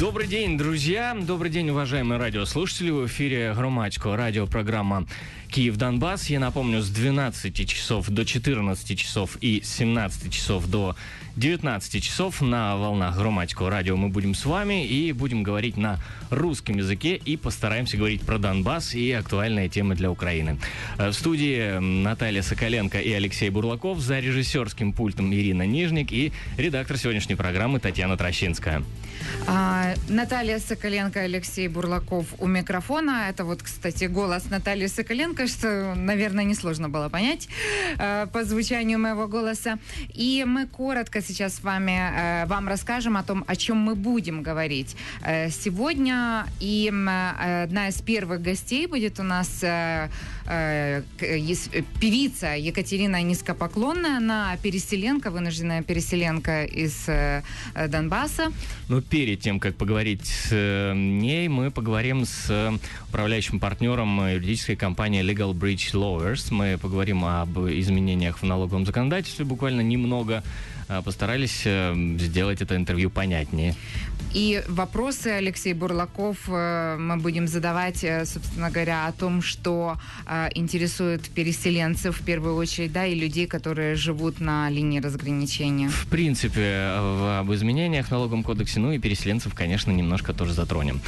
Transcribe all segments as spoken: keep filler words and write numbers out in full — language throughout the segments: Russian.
Добрый день, друзья. Добрый день, уважаемые радиослушатели. В эфире Громадського радиопрограмма «Киев-Донбасс». Я напомню, с двенадцати часов до четырнадцати часов и с семнадцати часов до девятнадцати часов на волнах Громадського радио мы будем с вами и будем говорить на русском языке и постараемся говорить про Донбасс и актуальные темы для Украины. В студии Наталья Соколенко и Алексей Бурлаков, за режиссерским пультом Ирина Нижник и редактор сегодняшней программы Татьяна Трощинская. А, Наталья Соколенко, Алексей Бурлаков у микрофона. Это вот, кстати, голос Натальи Соколенко, что, наверное, несложно было понять э, по звучанию моего голоса. И мы коротко сейчас с вами э, вам расскажем о том, о чем мы будем говорить э, сегодня. И э, одна из первых гостей будет у нас э, э, певица Екатерина Низкопоклонная. Она переселенка, вынужденная переселенка из э, Донбасса. Но перед тем, как поговорить с ней, мы поговорим с управляющим партнером юридической компании Legal Bridge Lawyers. Мы поговорим об изменениях в налоговом законодательстве буквально немного. Постарались сделать это интервью понятнее. И вопросы, Алексей Бурлаков, мы будем задавать, собственно говоря, о том, что интересует переселенцев в первую очередь, да, и людей, которые живут на линии разграничения. В принципе, об изменениях в налоговом кодексе, ну и переселенцев, конечно, немножко тоже затронем.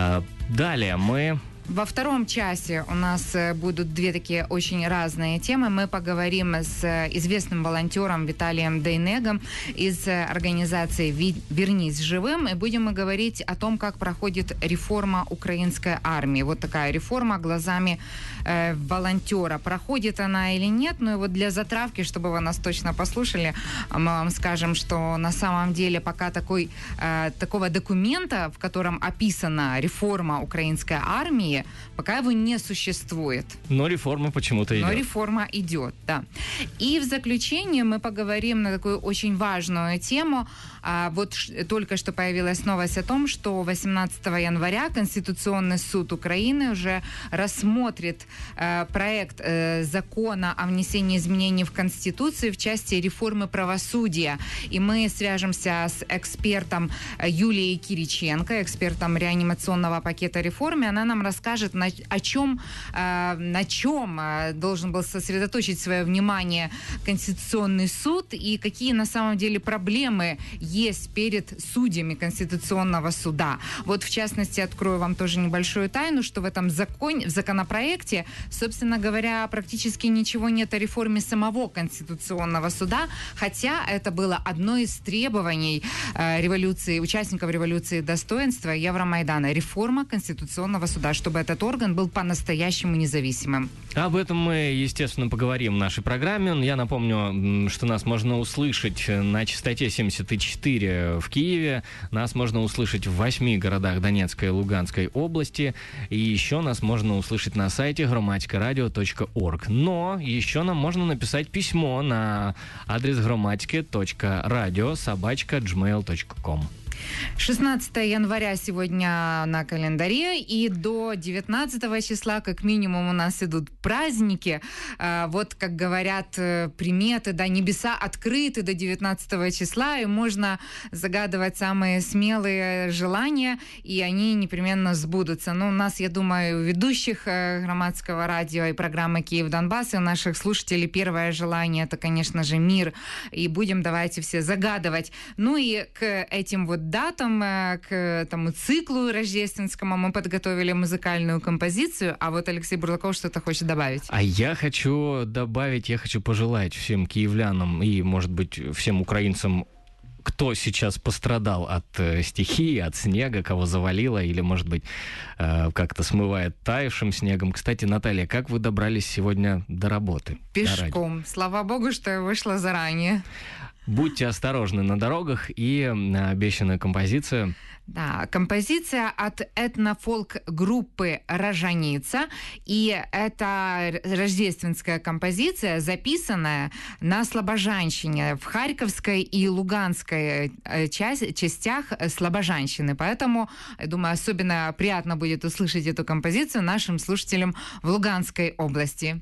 Далее мы... Во втором часе у нас будут две такие очень разные темы. Мы поговорим с известным волонтером Виталием Дейнегом из организации «Вернись живым». И будем мы говорить о том, как проходит реформа украинской армии. Вот такая реформа глазами э, волонтера. Проходит она или нет? Ну и вот для затравки, чтобы вы нас точно послушали, мы вам скажем, что на самом деле пока такой, э, такого документа, в котором описана реформа украинской армии, пока его не существует. Но реформа почему-то идет. Но реформа идет, да. И в заключение мы поговорим на такую очень важную тему. А, вот ш- только что появилась новость о том, что восемнадцатого января Конституционный суд Украины уже рассмотрит э, проект э, закона о внесении изменений в Конституцию в части реформы правосудия. И мы свяжемся с экспертом Юлией Кириченко, экспертом реанимационного пакета реформы. Она нам расскажет, скажет, на, о чем, э, на чем э, должен был сосредоточить свое внимание Конституционный суд и какие на самом деле проблемы есть перед судьями Конституционного суда. Вот, в частности, открою вам тоже небольшую тайну, что в этом законе, в законопроекте, собственно говоря, практически ничего нет о реформе самого Конституционного суда, хотя это было одно из требований э, революции, участников революции достоинства Евромайдана. Реформа Конституционного суда, чтобы этот орган был по-настоящему независимым. Об этом мы, естественно, поговорим в нашей программе. Я напомню, что нас можно услышать на частоте семьдесят четыре в Киеве. Нас можно услышать в восьми городах Донецкой и Луганской области. И еще нас можно услышать на сайте громадское точка орг. Но еще нам можно написать письмо на адрес громадское точка радио собака джимейл точка ком. шестнадцатого января сегодня на календаре, и до девятнадцатого числа как минимум у нас идут праздники. Вот, как говорят приметы, да, небеса открыты до девятнадцатого числа, и можно загадывать самые смелые желания, и они непременно сбудутся. Ну, у нас, я думаю, у ведущих Громадского радио и программы «Киев-Донбасс», и у наших слушателей первое желание — это, конечно же, мир, и будем давайте все загадывать. Ну и к этим вот датам, к этому циклу рождественскому мы подготовили музыкальную композицию, а вот Алексей Бурлаков что-то хочет добавить. А я хочу добавить, я хочу пожелать всем киевлянам и, может быть, всем украинцам, кто сейчас пострадал от э, стихии, от снега, кого завалило или, может быть, э, как-то смывает таявшим снегом. Кстати, Наталья, как вы добрались сегодня до работы? Пешком. Слава богу, что я вышла заранее. Будьте осторожны на дорогах, и обещанная композиция... Да, композиция от этнофолк-группы «Рожаница». И это рождественская композиция, записанная на слобожанщине в Харьковской и Луганской часть, частях слобожанщины. Поэтому, я думаю, особенно приятно будет услышать эту композицию нашим слушателям в Луганской области.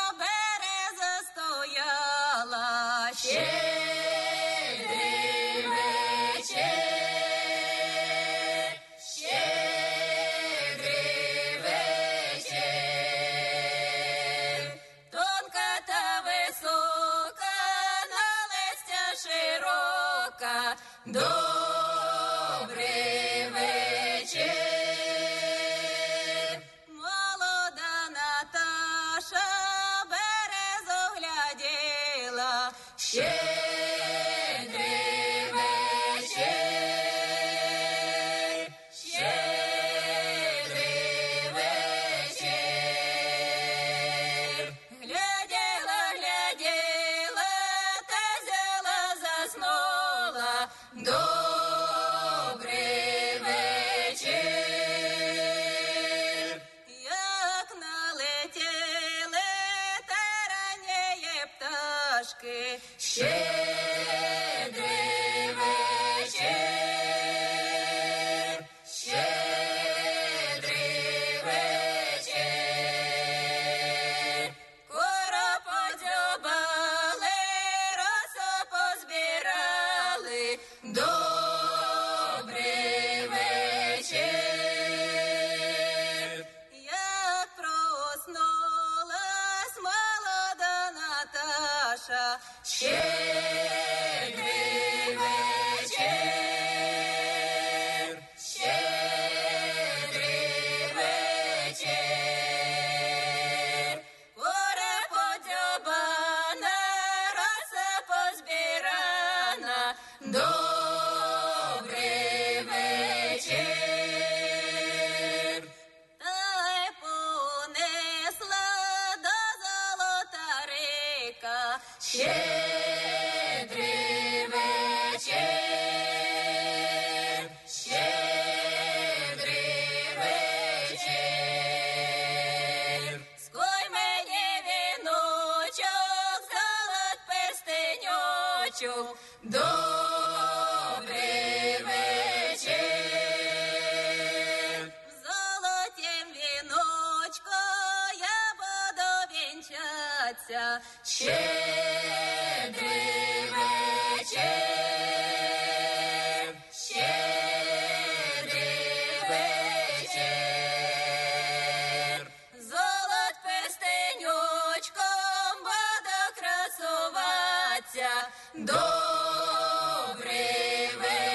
Щедрий колядки. Щедрий вечір, щедрий вечір. Кора подзьобали, росу позбирали. Добрий вечір. Як проснулась молода Наташа, щедрий вечір, щедрий вечір. Кора подзьобана, роса позбирана. Добрий вечір. Та й понесла до золота река. Щедрий вечір, щедрий вечір. Скуй мені віночок, золот перстеньочок. Добрий вечір. Золотім віночко я буду вінчатися. Щедрий вечір, щедрий вечір. Золот перстеньочком буду красуватися. Добрий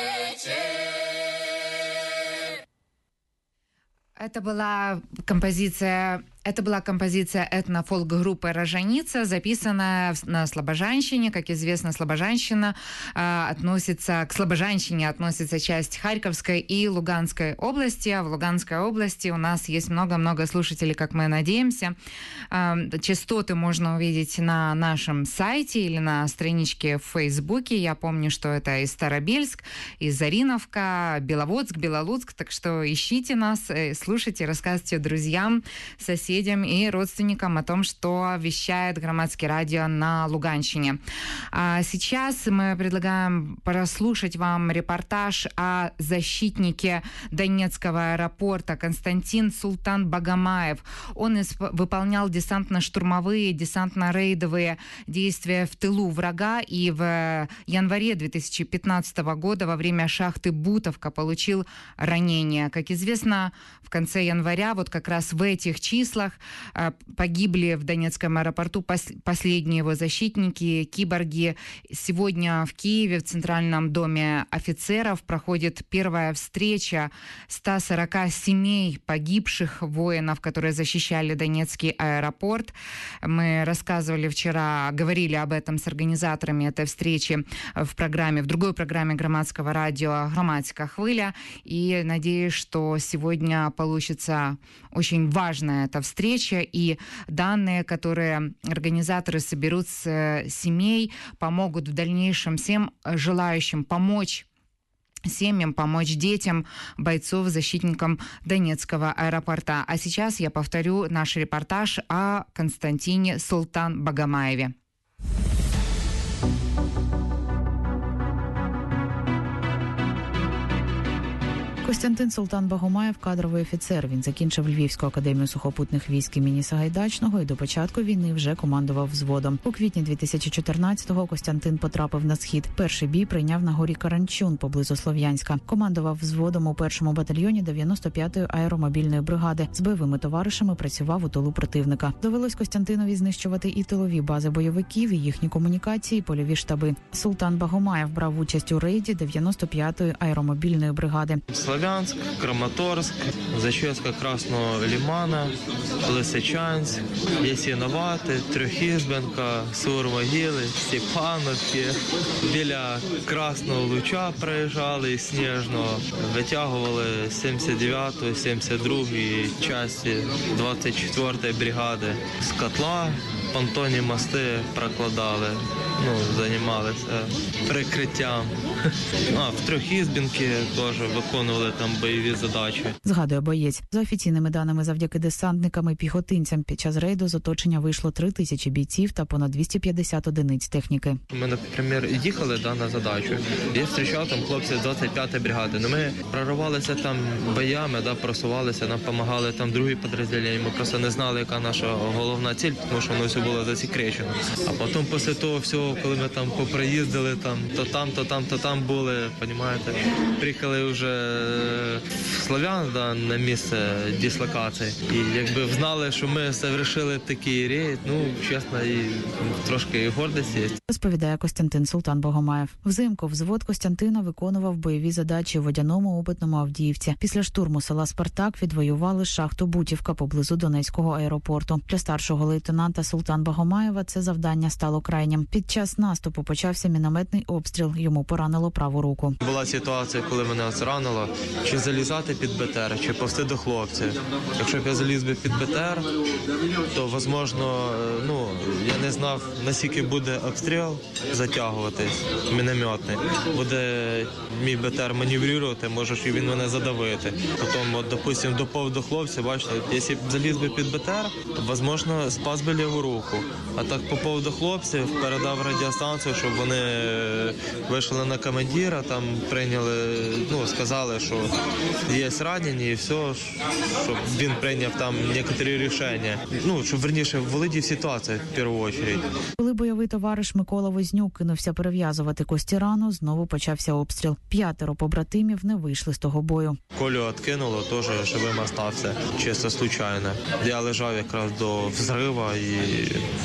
вечір. Это была композиция Это была композиция этно-фолк-группы «Рожаница», записанная на слобожанщине. Как известно, слобожанщина э, относится к слобожанщине относится часть Харьковской и Луганской области. А в Луганской области у нас есть много-много слушателей, как мы надеемся. Э, частоты можно увидеть на нашем сайте или на страничке в Фейсбуке. Я помню, что это и Старобельск, и Зариновка, Беловодск, Белолуцк. Так что ищите нас, слушайте, рассказывайте друзьям, соседям и родственникам о том, что вещает Громадское радио на Луганщине. А сейчас мы предлагаем прослушать вам репортаж о защитнике Донецкого аэропорта Константин Султан Багамаев. Он исп- выполнял десантно-штурмовые, десантно-рейдовые действия в тылу врага и в январе две тысячи пятнадцатого года во время шахты Бутовка получил ранение. Как известно, в конце января, вот как раз в этих числах, погибли в Донецком аэропорту последние его защитники, киборги. Сегодня в Киеве, в Центральном доме офицеров, проходит первая встреча ста сорока семей погибших воинов, которые защищали Донецкий аэропорт. Мы рассказывали вчера, говорили об этом с организаторами этой встречи в программе, в другой программе Громадского радио «Громадская хвиля». И надеюсь, что сегодня получится очень важная эта встреча, и данные, которые организаторы соберут с семей, помогут в дальнейшем всем желающим помочь семьям, помочь детям, бойцов, защитникам Донецкого аэропорта. А сейчас я повторю наш репортаж о Константине Султан Багамаеве. Костянтин Султан Багамаєв – кадровий офіцер. Він закінчив Львівську академію сухопутних військ імені Сагайдачного і до початку війни вже командував взводом. У квітні дві тисячі чотирнадцятого Костянтин потрапив на схід. Перший бій прийняв на горі Каранчун поблизу Слов'янська. Командував взводом у першому батальйоні дев'яносто п'ятої аеромобільної бригади. З бойовими товаришами працював у тилу противника. Довелось Костянтинові знищувати і тилові бази бойовиків, і їхні комунікації, і польові штаби. Султан Багамаєв брав участь у рейді дев'яносто п'ятої аеромобільної бригади. Славянск, Краматорск, зачистка Красного Лимана, Лисичанськ, Ясіновати, Трьохізбенка, Сур-Могили, Степановки. Біля Красного Луча проїжджали і Сніжного. Витягували сімдесят дев'яту, сімдесят другу часті двадцять четвертої бригади з котла. понтонні мости прокладали, ну, займалися прикриттям. А, в Трьохізбінці теж виконували там бойові задачі. Згадує боєць. За офіційними даними, завдяки десантникам і піхотинцям під час рейду з оточення вийшло три тисячі бійців та понад двісті п'ятдесят одиниць техніки. Ми, наприклад, їхали да, на задачу. Я зустрічав там хлопців з двадцять п'ятої бригади. Ну, ми проривалися там боями, да, просувалися, нам допомагали там другі підрозділення. Ми просто не знали, яка наша головна ціль, тому що воно все було засекречено. А потім після того всього, коли ми там поприїздили, там, то там, то там, то там були, розумієте, приїхали вже в Слов'ян, да, на місце дислокації. І якби знали, що ми завершили такий рейд, ну, чесно, і трошки і гордість є. Розповідає Костянтин Султан Богомаєв. Взимку взвод Костянтина виконував бойові задачі у Водяному, Опитному, Авдіївці. Після штурму села Спартак відвоювали шахту Бутівка поблизу Донецького аеропорту. Для старшого лейтенанта Султан Богомаєва це завдання стало крайнім. Під час наступу почався мінометний обстріл. Йому поранило праву руку. Була ситуація, коли мене зранило, чи залізати під БТР, чи повсти до хлопців. Якщо б я заліз би під БТР, то, можливо, ну, я не знав, наскільки буде обстріл затягуватись, мінометний. Буде мій БТР маневрувати, може, і він мене задавити. Потім, от, допустим, допов до хлопців, бачите, якщо б заліз би під БТР, то, можливо, спас би ліву руку. А так, попав до хлопців, передав радіостанцію, щоб вони вийшли на командира, там прийняли, ну, сказали, що є ранені і все, щоб він прийняв там некоторі рішення. Ну, щоб, верніше, володів ситуацію в першу чергу. Коли бойовий товариш Микола Вознюк кинувся перев'язувати Кості рану, знову почався обстріл. П'ятеро побратимів не вийшли з того бою. Колю відкинуло, теж живим остався, чисто случайно. Я лежав якраз до взриву, і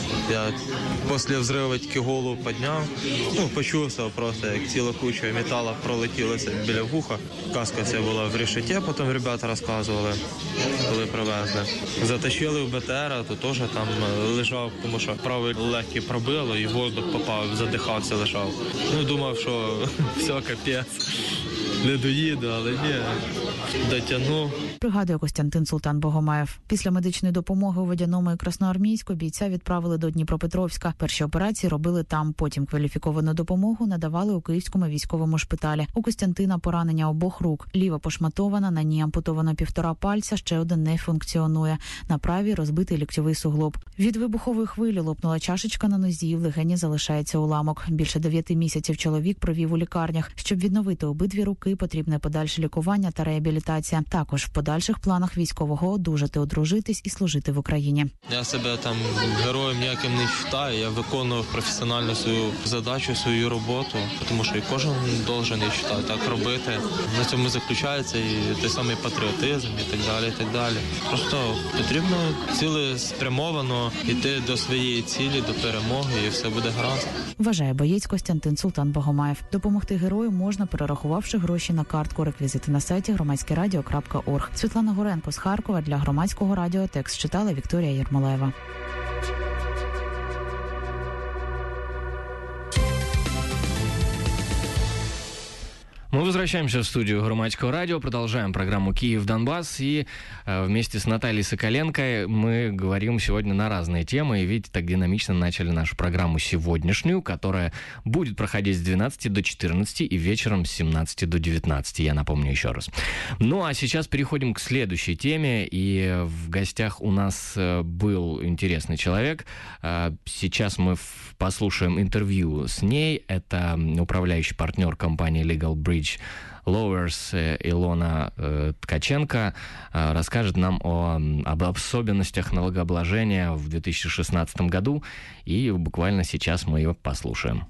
я після взриву тільки голову підняв, ну, почувствував просто, як ціла куча металу пролетілася біля вуха. Каска ця була в решеті, потім ребята розказували, коли привезли. Затащили в БТР, то теж там лежав, тому що правий легкий пробило і воздух попав, задихався, лежав. Ну, думав, що все, капець, не доїду, але ні, дотягнув. Пригадує Костянтин Султан Богомаєв. Після медичної допомоги у Водяному і Красноармійську бійця відправили до Дніпропетровська. Перші операції робили там, потім кваліфіковану допомогу надавали у Київському військовому шпиталі. У Костянтина поранення обох рук. Ліва пошматована, на ній ампутовано півтора пальця, ще один не функціонує. На правій розбитий ліктьовий суглоб. Від вибухової хвилі лопнула чашечка на нозі, в легені залишається уламок. Більше дев'яти місяців чоловік провів у лікарнях. Щоб відновити обидві руки, потрібне подальше лікування та реабілітація. Також в подальших планах військового одужати, одружитись і служити в Україні. Я себе там героєм ніяким не вважаю. Я виконую професіонально свою задачу, свою роботу, тому що і кожен должен, я вважаю, так робити. На цьому заключається і той самий патріотизм, і так далі, і так далі. Просто потрібно цілеспрямовано йти до своєї цілі, до перемоги, і все буде гаразд. Вважає боєць Костянтин Султан Богомаєв. Допомогти герою можна, перерахувавши гроші на картку. Реквізити на сайті громадське радіо крапка орг. Світлана Горенко з Харкова для Громадського радіо. Текст читала Вікторія Єрмолаєва. Мы возвращаемся в студию Громадского радио, продолжаем программу «Киев-Донбасс», и э, вместе с Натальей Соколенко мы говорим сегодня на разные темы, и видите, так динамично начали нашу программу сегодняшнюю, которая будет проходить с двенадцати до четырнадцати и вечером с семнадцати до девятнадцати, я напомню еще раз. Ну, а сейчас переходим к следующей теме, и в гостях у нас был интересный человек. Сейчас мы послушаем интервью с ней, это управляющий партнер компании Legal Bridge Lowers Илона э, Ткаченко э, расскажет нам о, об особенностях налогообложения в две тысячи шестнадцатом году, и буквально сейчас мы ее послушаем.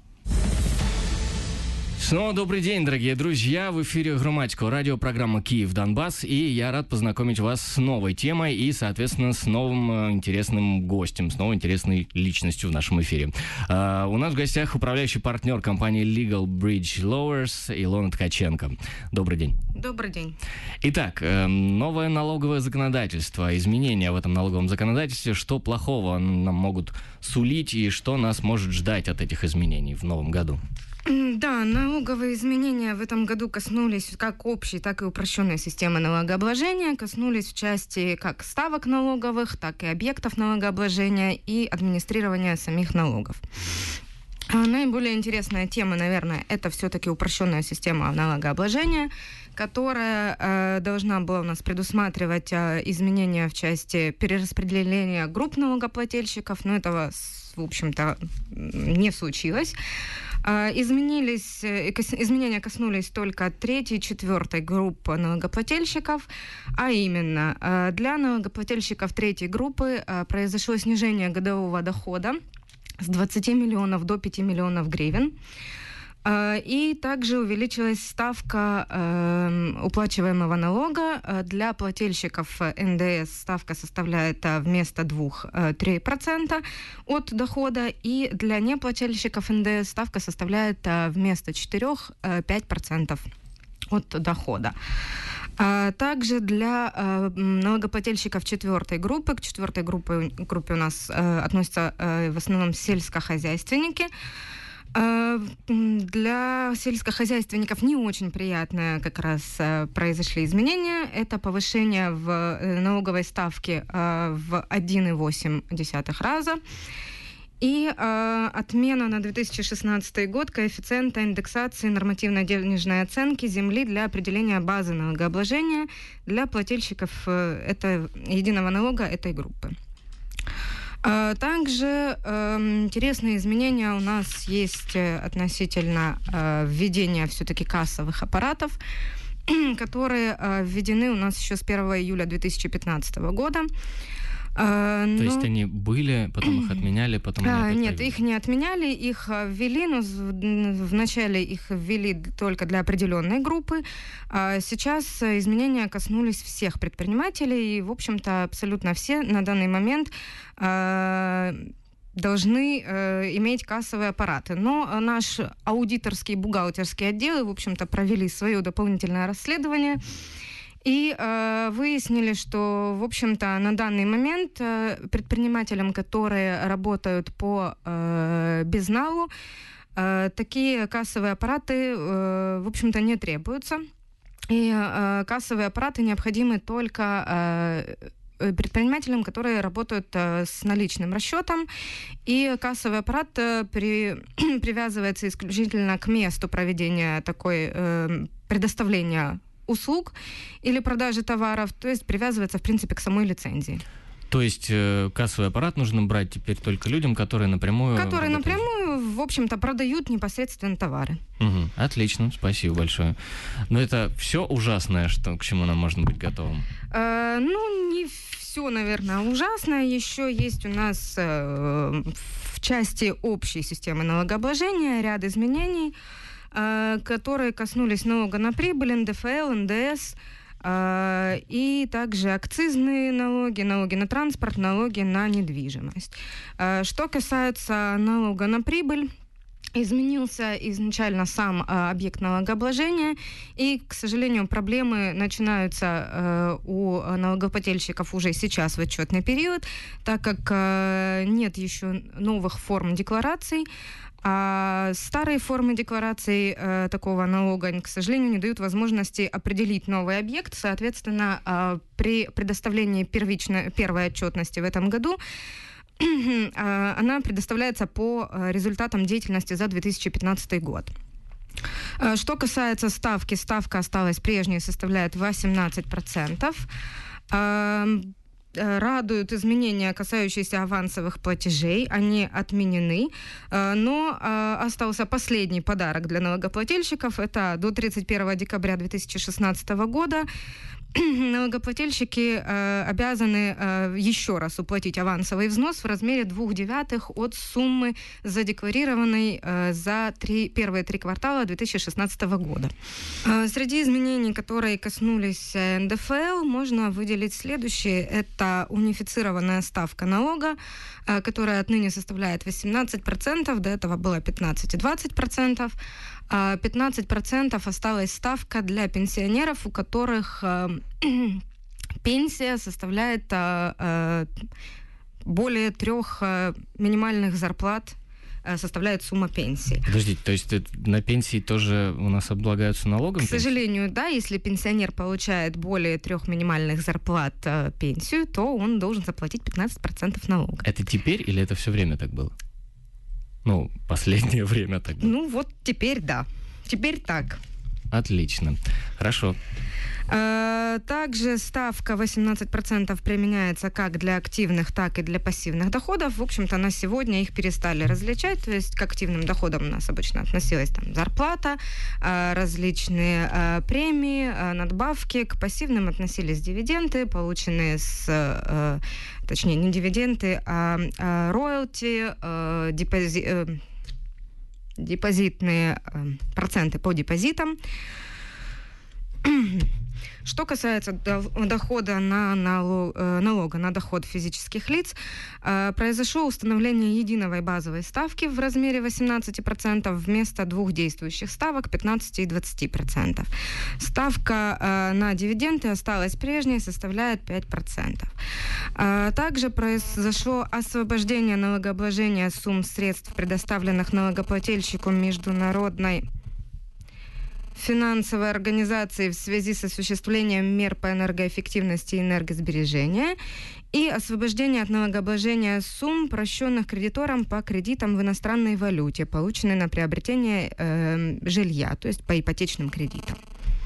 Снова добрый день, дорогие друзья. В эфире Громадского радио, программа «Киев-Донбасс», и я рад познакомить вас с новой темой и, соответственно, с новым интересным гостем, с новой интересной личностью в нашем эфире. Uh, у нас в гостях управляющий партнер компании Legal Bridge Lowers Илона Ткаченко. Добрый день. Добрый день. Итак, новое налоговое законодательство, изменения в этом налоговом законодательстве, что плохого нам могут сулить и что нас может ждать от этих изменений в новом году? М, Да, налоговые изменения в этом году коснулись как общей, так и упрощенной системы налогообложения, коснулись в части как ставок налоговых, так и объектов налогообложения и администрирования самих налогов. А Наиболее интересная тема, наверное, это все-таки упрощенная система налогообложения, которая э, должна была у нас предусматривать э, изменения в части перераспределения групп налогоплательщиков, но этого, с- в общем-то, м, не случилось. А, Изменились, э, кос- изменения коснулись только третьей и четвертой групп налогоплательщиков, а именно э, для налогоплательщиков третьей группы э, произошло снижение годового дохода с двадцати миллионов до пяти миллионов гривен. А, И также увеличилась ставка э, уплачиваемого налога. Э, Для плательщиков эн дэ эс ставка составляет э, вместо двух э, три процента от дохода, и для неплательщиков эн дэ эс ставка составляет э, вместо четырех э, пять процентов от дохода. А также для э, м, налогоплательщиков четвертой группы, к четвертой группе, группе у нас э, относятся э, в основном сельскохозяйственники. Э, м, Для сельскохозяйственников не очень приятные как раз э, произошли изменения. Это повышение в э, налоговой ставке э, в один целых восемь десятых раза. И э, отмена на две тысячи шестнадцатый год коэффициента индексации нормативно-денежной оценки земли для определения базы налогообложения для плательщиков э, это, единого налога этой группы. Э, Также э, интересные изменения у нас есть э, относительно э, введения все-таки кассовых аппаратов, которые э, введены у нас еще с первого июля две тысячи пятнадцатого года. Э, То но- есть они были, потом их отменяли, потом они А, опять Нет, появились? их не отменяли, их а, ввели, но в- вначале их ввели только для определенной группы. А сейчас а, изменения коснулись всех предпринимателей, и, в общем-то, абсолютно все на данный момент а, должны э, иметь кассовые аппараты. Но а, наш аудиторский и бухгалтерский отделы, в общем-то, провели свое дополнительное расследование и э, выяснили, что, в общем-то, на данный момент э, предпринимателям, которые работают по э, безналу, э, такие кассовые аппараты, э, в общем-то, не требуются. И э, кассовые аппараты необходимы только э, предпринимателям, которые работают э, с наличным расчетом, и кассовый аппарат э, при, привязывается исключительно к месту проведения такой э, предоставления услуг или продажи товаров, то есть привязывается, в принципе, к самой лицензии. То есть э, кассовый аппарат нужно брать теперь только людям, которые напрямую... Которые работают? напрямую, в общем-то, продают непосредственно товары. Мгм. Отлично, спасибо большое. Но это все ужасное, что, к чему нам можно быть готовым? Э, ну, не все, наверное, ужасно. Еще есть у нас э, в части общей системы налогообложения ряд изменений, э, которые коснулись налога на прибыль, эн дэ эф эл, эн дэ эс, э, и также акцизные налоги, налоги на транспорт, налоги на недвижимость. Э, что касается налога на прибыль, изменился изначально сам э, объект налогообложения, и, к сожалению, проблемы начинаются э, у налогоплательщиков уже сейчас в отчетный период, так как э, нет еще новых форм деклараций, а старые формы деклараций э, такого налога, к сожалению, не дают возможности определить новый объект. Соответственно, э, при предоставлении первичной, первой отчетности в этом году она предоставляется по результатам деятельности за две тысячи пятнадцатый год. Что касается ставки, ставка осталась прежней, составляет восемнадцать процентов. Радуют изменения, касающиеся авансовых платежей. Они отменены, но остался последний подарок для налогоплательщиков. Это до тридцать первого декабря две тысячи шестнадцатого года налогоплательщики э, обязаны э, еще раз уплатить авансовый взнос в размере двух девятых от суммы, задекларированной э, за три, первые три квартала две тысячи шестнадцатого года. Э, среди изменений, которые коснулись эн дэ эф эл, можно выделить следующие. Это унифицированная ставка налога, э, которая отныне составляет восемнадцать процентов, до этого было пятнадцать и двадцать процентов. пятнадцать процентов осталась ставка для пенсионеров, у которых э, пенсия составляет э, более трех э, минимальных зарплат э, составляет сумма пенсии. Подождите, то есть это на пенсии тоже у нас облагаются налогом? К сожалению, да, если пенсионер получает более трех минимальных зарплат э, пенсию, то он должен заплатить пятнадцать процентов налога. Это теперь или это все время так было? Ну, последнее время так было. Ну вот теперь да. Теперь так. Отлично. Хорошо. Э, Также ставка восемнадцать процентов применяется как для активных, так и для пассивных доходов. В общем-то, на сегодня их перестали различать. То есть к активным доходам у нас обычно относилась там зарплата, э, различные э, премии, э, надбавки. К пассивным относились дивиденды, полученные с... э, Точнее, не дивиденды, а э, роялти, э, депози- э, депозитные э, проценты по депозитам. Что касается дохода на налог, налога на доход физических лиц, произошло установление единой базовой ставки в размере восемнадцать процентов вместо двух действующих ставок пятнадцать и двадцать процентов. Ставка на дивиденды осталась прежней, составляет пять процентов. Также произошло освобождение налогообложения сумм средств, предоставленных налогоплательщику международной финансовой организации в связи с осуществлением мер по энергоэффективности и энергосбережения и освобождение от налогообложения сумм, прощенных кредиторам по кредитам в иностранной валюте, полученные на приобретение э, жилья, то есть по ипотечным кредитам.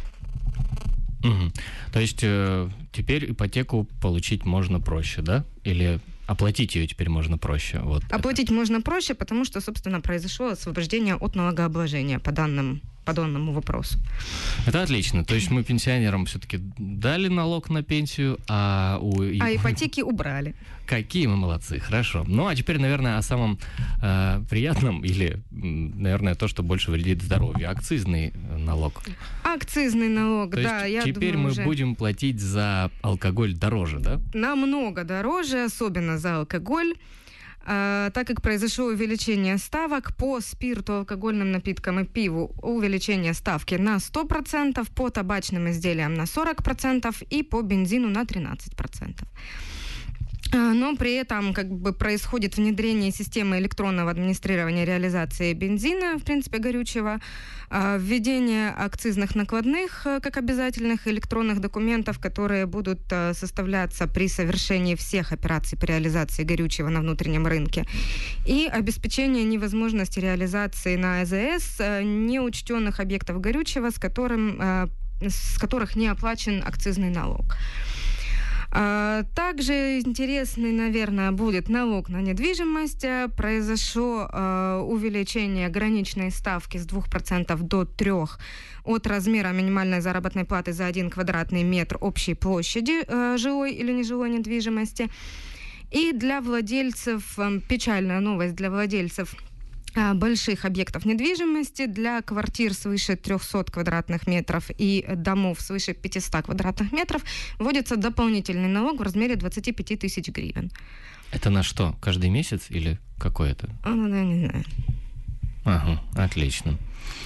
Угу. То есть э, теперь ипотеку получить можно проще, да? Или оплатить ее теперь можно проще? Вот Оплатить это. можно проще, потому что, собственно, произошло освобождение от налогообложения по данным по данному вопросу. Это отлично. То есть мы пенсионерам все-таки дали налог на пенсию, а у... А ипотеки убрали. Какие мы молодцы, хорошо. Ну, а теперь, наверное, о самом э, приятном или, наверное, то, что больше вредит здоровью. Акцизный налог. Акцизный налог, то да. Есть я теперь думаю, мы уже будем платить за алкоголь дороже, да? намного дороже, особенно за алкоголь. А, так как произошло увеличение ставок по спирту, алкогольным напиткам и пиву, увеличение ставки на сто процентов, по табачным изделиям на сорок процентов и по бензину на тринадцать процентов. Но при этом как бы происходит внедрение системы электронного администрирования реализации бензина, в принципе, горючего, введение акцизных накладных как обязательных электронных документов, которые будут составляться при совершении всех операций по реализации горючего на внутреннем рынке, и обеспечение невозможности реализации на АЗС неучтенных объектов горючего, с, которым, с которых не оплачен акцизный налог. Также интересный, наверное, будет налог на недвижимость. Произошло э, увеличение граничной ставки с двух процентов до трёх процентов от размера минимальной заработной платы за один квадратный метр общей площади э, жилой или нежилой недвижимости. И для владельцев, э, печальная новость для владельцев больших объектов недвижимости, для квартир свыше трехсот квадратных метров и домов свыше пятисот квадратных метров вводится дополнительный налог в размере двадцать пять тысяч гривен. Это на что? Каждый месяц или какой это? А, ну, да, не знаю. Ага, отлично.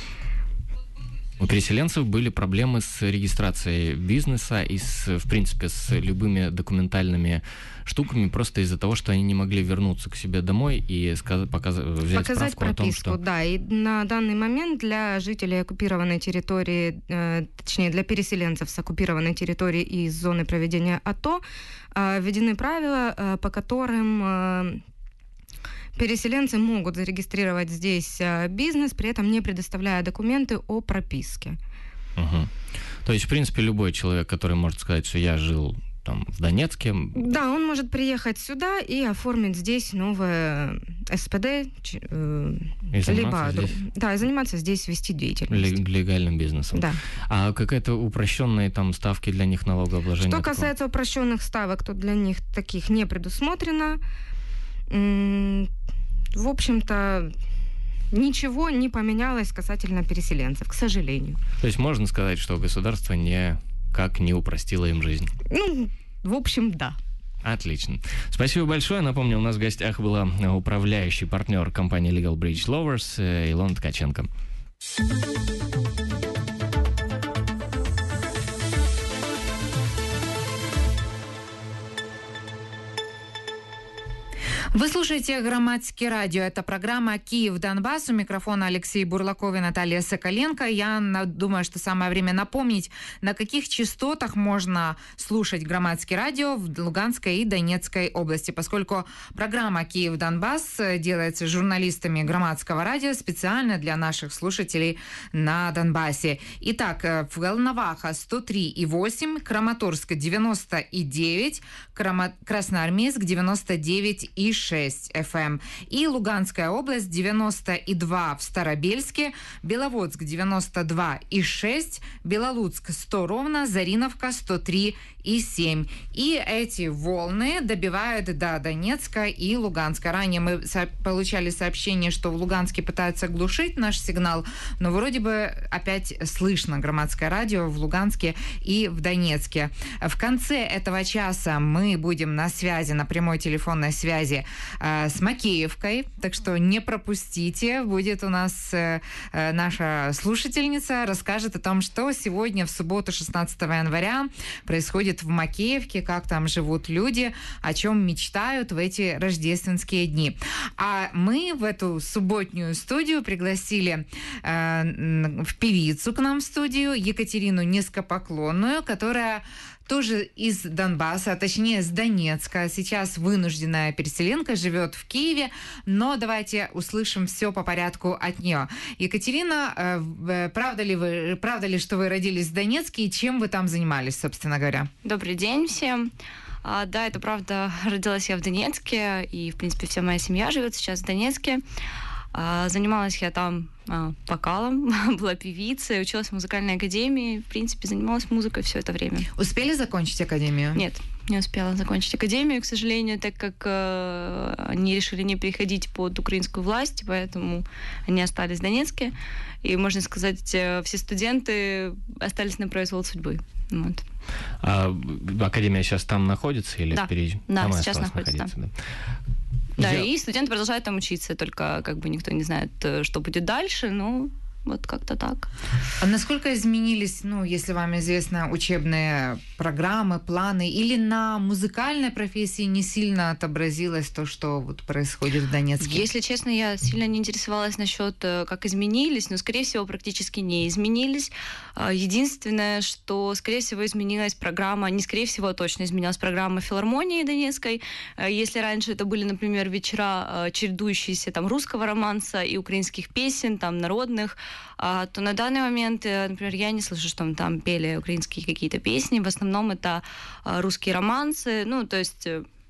У переселенцев были проблемы с регистрацией бизнеса и, с, в принципе, с любыми документальными штуками, просто из-за того, что они не могли вернуться к себе домой и сказ- показ- взять Показать справку прописку, о том, что... да. И на данный момент для жителей оккупированной территории, э, точнее, для переселенцев с оккупированной территории и из зоны проведения АТО э, введены правила, э, по которым... Э, переселенцы могут зарегистрировать здесь бизнес, при этом не предоставляя документы о прописке. Угу. То есть, в принципе, любой человек, который может сказать, что я жил там в Донецке... Да, он может приехать сюда и оформить здесь новое СПД, э, и либо... здесь... Да, и заниматься здесь, вести деятельность. Л- легальным бизнесом. Да. А какая-то упрощенные там ставки для них налогообложения? Что такого? касается упрощенных ставок, то для них таких не предусмотрено. В общем-то, ничего не поменялось касательно переселенцев, к сожалению. То есть можно сказать, что государство никак не упростило им жизнь? Ну, в общем, да. Отлично. Спасибо большое. Напомню, у нас в гостях была управляющий партнер компании Legal Bridge Lovers Илона Ткаченко. Вы слушаете «Громадское радио». Это программа «Киев-Донбасс». У микрофона Алексей Бурлаков и Наталья Соколенко. Я думаю, что самое время напомнить, на каких частотах можно слушать «Громадское радио» в Луганской и Донецкой области, поскольку программа «Киев-Донбасс» делается журналистами Громадского радио специально для наших слушателей на Донбассе. Итак, в Волноваха сто три и восемь, Краматорск девяносто и девять, Красноармейск девяносто девять и шесть эф эм. И Луганская область девяносто и два в Старобельске, Беловодск девяносто два и шесть, Белолуцк сто ровно, Зариновка сто три и семь. И эти волны добивают до Донецка и Луганска. Ранее мы со- получали сообщение, что в Луганске пытаются глушить наш сигнал, но вроде бы опять слышно Громадское радио в Луганске и в Донецке. В конце этого часа мы будем на связи, на прямой телефонной связи э, с Макеевкой, так что не пропустите. Будет у нас э, э, наша слушательница, расскажет о том, что сегодня, в субботу, шестнадцатого января, происходит в Макеевке, как там живут люди, о чем мечтают в эти рождественские дни. А мы в эту субботнюю студию пригласили э, в певицу к нам в студию Екатерину Низкопоклонную, которая тоже из Донбасса, а точнее с Донецка. Сейчас вынужденная переселенка, живет в Киеве, но давайте услышим все по порядку от нее. Екатерина, э, правда ли вы, правда ли, что вы родились в Донецке, и чем вы там занимались, собственно говоря? Добрый день всем. А, да, это правда, родилась я в Донецке, и, в принципе, вся моя семья живет сейчас в Донецке. А, занималась я там а, вокалом, была певицей, училась в музыкальной академии, в принципе, занималась музыкой все это время. Успели закончить академию? Нет, не успела закончить академию, к сожалению, так как э, они решили не переходить под украинскую власть, поэтому они остались в Донецке. И, можно сказать, все студенты остались на произвол судьбы. Вот. А академия сейчас там находится или да. впереди? Да, там сейчас находится. Да. Да, Я... и студенты продолжают там учиться, только как бы никто не знает, что будет дальше, но вот как-то так. А насколько изменились, ну, если вам известно, учебные программы, планы, или на музыкальной профессии не сильно отобразилось то, что вот происходит в Донецке? Если честно, я сильно не интересовалась насчет, как изменились, но, скорее всего, практически не изменились. Единственное, что, скорее всего, изменилась программа, не скорее всего, а точно изменилась программа филармонии Донецкой. Если раньше это были, например, вечера, чередующиеся там русского романса и украинских песен, там народных, то на данный момент, например, я не слышу, что там пели украинские какие-то песни. В основном это русские романсы. Ну, то есть,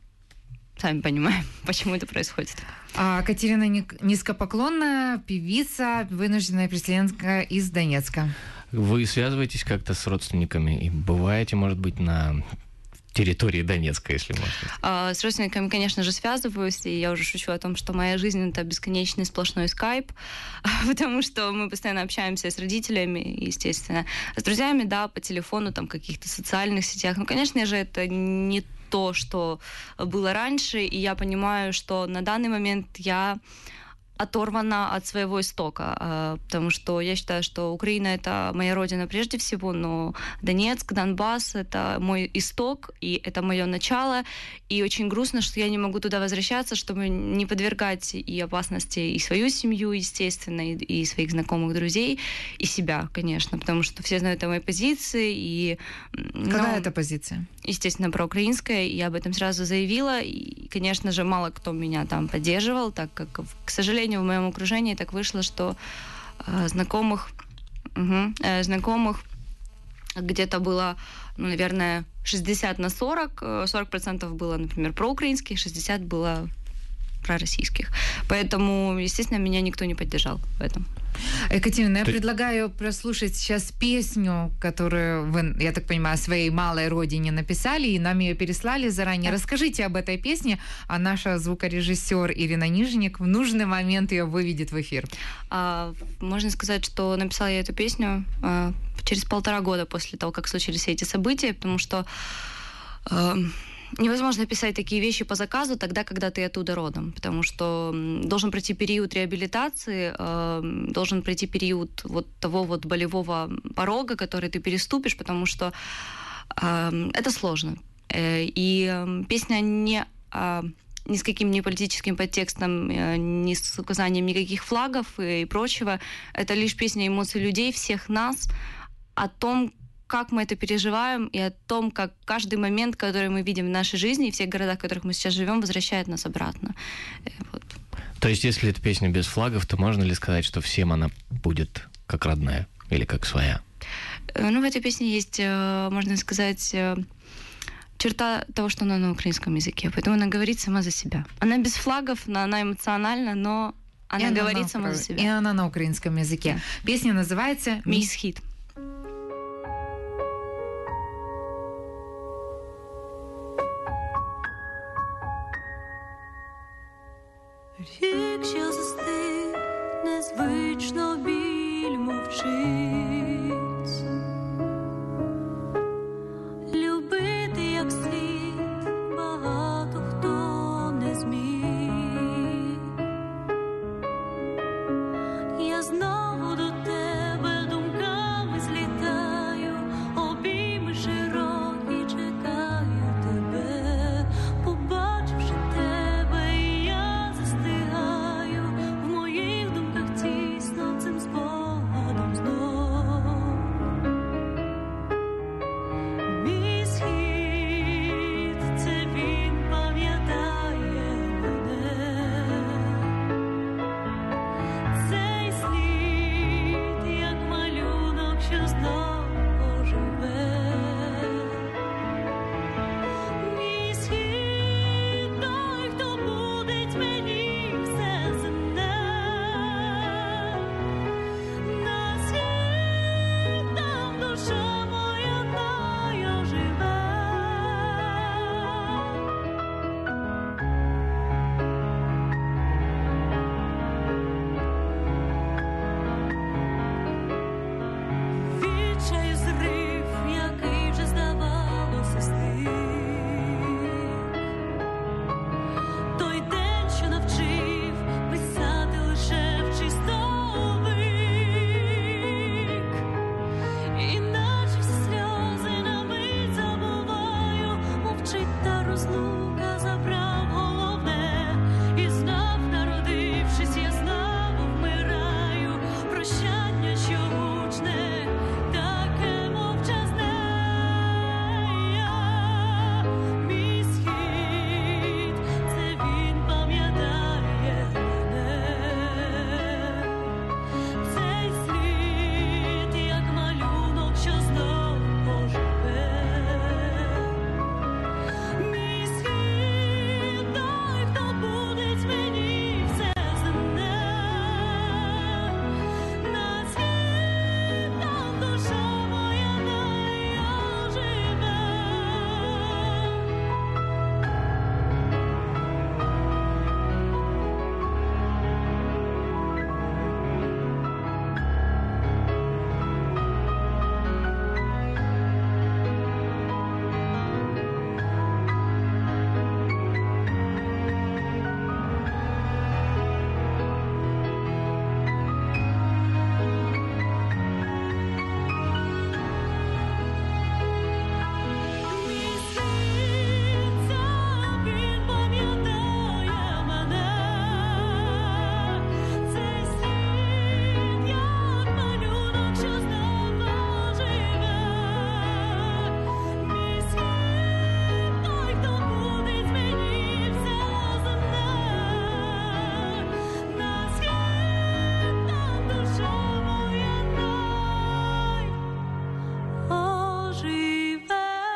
сами понимаем, почему это происходит. А Катерина Низкопоклонная, певица, вынужденная переселенка из Донецка. Вы связываетесь как-то с родственниками и бываете, может быть, на территории Донецка, если можно сказать? А, с родственниками, конечно же, связываюсь, и я уже шучу о том, что моя жизнь — это бесконечный сплошной скайп, потому что мы постоянно общаемся с родителями, естественно. С друзьями, да, по телефону, там, каких-то социальных сетях. Ну, конечно же, это не то, что было раньше, и я понимаю, что на данный момент я оторвана от своего истока, потому что я считаю, что Украина — это моя родина прежде всего, но Донецк, Донбасс — это мой исток, и это мое начало, и очень грустно, что я не могу туда возвращаться, чтобы не подвергать и опасности и свою семью, естественно, и, и своих знакомых, друзей, и себя, конечно, потому что все знают о моей позиции. И, Какая ну, это позиция? Естественно, проукраинская, и я об этом сразу заявила, и, конечно же, мало кто меня там поддерживал, так как, к сожалению, в моем окружении так вышло, что э, знакомых, угу, э, знакомых где-то было, ну, наверное, шестьдесят на сорок. сорок процентов было, например, проукраинских, шестьдесят было пророссийских. Поэтому, естественно, меня никто не поддержал в этом. Екатерина, я Ты... предлагаю прослушать сейчас песню, которую вы, я так понимаю, своей малой родине написали, и нам ее переслали заранее. Да. Расскажите об этой песне, а наша звукорежиссер Ирина Нижник в нужный момент ее выведет в эфир. А, можно сказать, что написала я эту песню а, через полтора года после того, как случились все эти события, потому что а, невозможно писать такие вещи по заказу тогда, когда ты оттуда родом, потому что должен пройти период реабилитации, э, должен пройти период вот того вот болевого порога, который ты переступишь, потому что э, это сложно. Э, и э, песня не... Э, ни с каким ни политическим подтекстом, э, ни с указанием никаких флагов и прочего. Это лишь песня эмоций людей, всех нас, о том, как мы это переживаем, и о том, как каждый момент, который мы видим в нашей жизни, и в тех городах, в которых мы сейчас живем, возвращает нас обратно. Э, вот. То есть, если это песня без флагов, то можно ли сказать, что всем она будет как родная или как своя? Ну, в этой песне есть, можно сказать, черта того, что она на украинском языке. Поэтому она говорит сама за себя. Она без флагов, она эмоциональна, но она, она говорит на, сама за себя. И она на украинском языке. Да. Песня называется «Мій схід». Рік, що застиг, незвично біль мовчить. Любити як слід багато хто не зміг. Я знову до тебе думками злітаю, обійми широкі, чекаю тебе, побачивши тебе, і я застигаю в моїх думках тісно цим спогадом знов. Мій схід, це він пам'ятає мене. Цей слід, як малюнок, що знов оживе. Мій схід, той, хто будить мені все земне. На схід, там душа моя тая живе. Відчаю зрив, який вже здавалося стих. Той день, що навчив писати лише в чистовик. І наче всі сльози на мить забуваю, мовчить та розлука забрав головне. І знов народившись, я знову вмираю. Прощання, що гучне, таке мовчазне. Я, мій схід, це він пам'ятає мене. Цей слід, як малюнок, що знов оживе. Мій схід, той, хто будить мені все земне. На схід, там душа моя тая живе. Мій світ, це він пам'ятає мене. Цей світ, як малюнок, що знов оживе. Мій світ, той, хто будить мені все земне. На схід, там душа моя най оживе.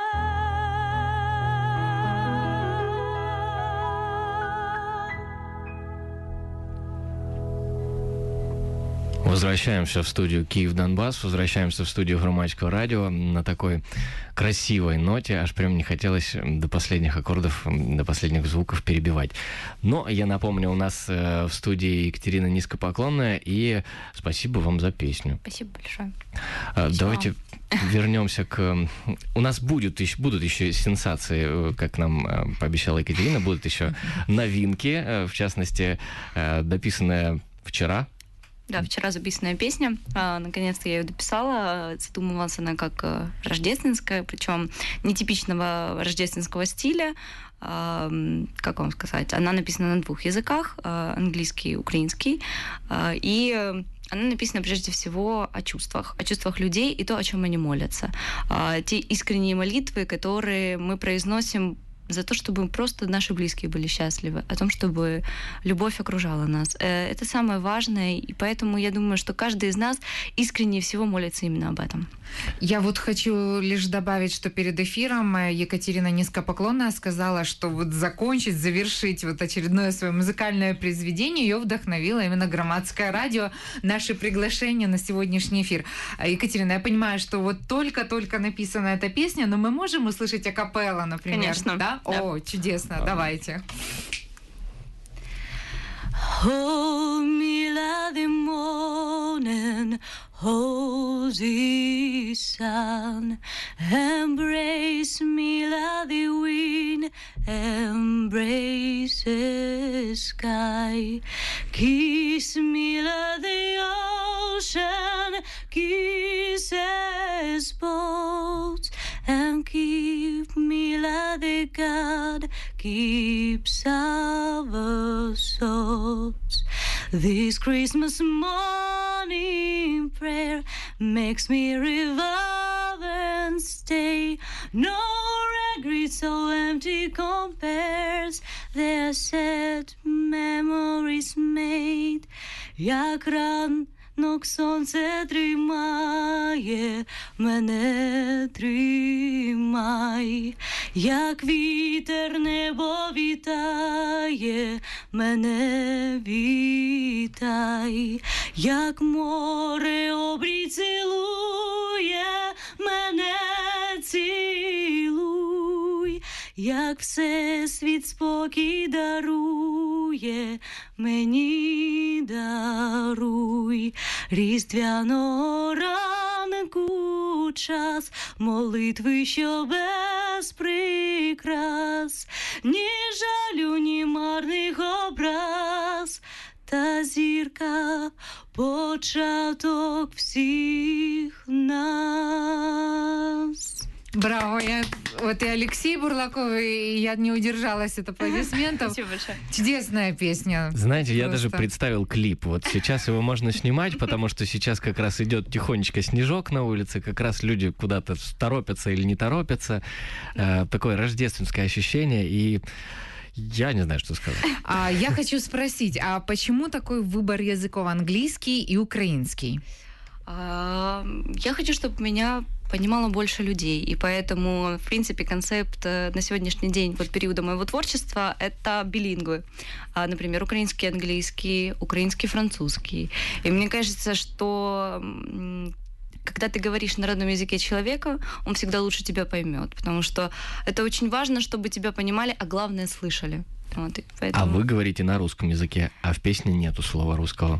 Возвращаемся в студию «Киев-Донбасс», возвращаемся в студию Громадского радио на такой красивой ноте. Аж прям не хотелось до последних аккордов, до последних звуков перебивать. Но я напомню, у нас э, в студии Екатерина Низкопоклонная, и спасибо вам за песню. Спасибо большое. Э, давайте вернемся к... У нас будет, будут еще сенсации, как нам э, пообещала Екатерина, будут еще новинки, э, в частности, э, дописанная вчера Да, вчера записанная песня. А, наконец-то я ее дописала. Задумывалась она как э, рождественская, причем нетипичного рождественского стиля. А, м, как вам сказать? Она написана на двух языках, а, английский и украинский. А, и э, она написана прежде всего о чувствах, о чувствах людей и то, о чем они молятся. А, те искренние молитвы, которые мы произносим за то, чтобы просто наши близкие были счастливы, о том, чтобы любовь окружала нас. Э, Это самое важное, и поэтому я думаю, что каждый из нас искренне всего молится именно об этом. Я вот хочу лишь добавить, что перед эфиром э, Екатерина Низкопоклонная сказала, что вот закончить, завершить вот очередное свое музыкальное произведение ее вдохновило именно Громадское радио, наше приглашение на сегодняшний эфир. А, Екатерина, я понимаю, что вот только-только написана эта песня, но мы можем услышать акапелла, например? Конечно. Да? Да. О, чудесно, давайте. Hold me like the morning holds the sun. Embrace me like the wind embraces sky. Kiss me like the ocean kisses boats. And keep me like the God keeps our souls. This Christmas morning prayer makes me revive and stay. No regrets so empty compares their sad memories made. Як ранок сонце тримає, мене тримай, як вітер небо вітає, мене вітай, як море обрій цілує, мене цілуй, як всесвіт спокій дарує, мені даруй. Різдвяного ранку час молитви, що без прикрас, ні жалю, ні марних образ, та зірка початок всіх нас. Браво! Я, вот и Алексей Бурлаков, и я не удержалась от аплодисментов. Спасибо большое. Чудесная песня. Знаете, я Просто. даже представил клип. Вот сейчас его можно снимать, потому что сейчас как раз идет тихонечко снежок на улице, как раз люди куда-то торопятся или не торопятся. Э, такое рождественское ощущение, и я не знаю, что сказать. А я хочу спросить, а почему такой выбор языков английский и украинский? А, Я хочу, чтобы меня понимало больше людей, и поэтому, в принципе, концепт э, на сегодняшний день, вот периода моего творчества, это билингвы. А, Например, украинский, английский, украинский, французский. И мне кажется, что м, когда ты говоришь на родном языке человека, он всегда лучше тебя поймет, потому что это очень важно, чтобы тебя понимали, а главное слышали. Вот, и поэтому... А вы говорите на русском языке, а в песне нету слова русского.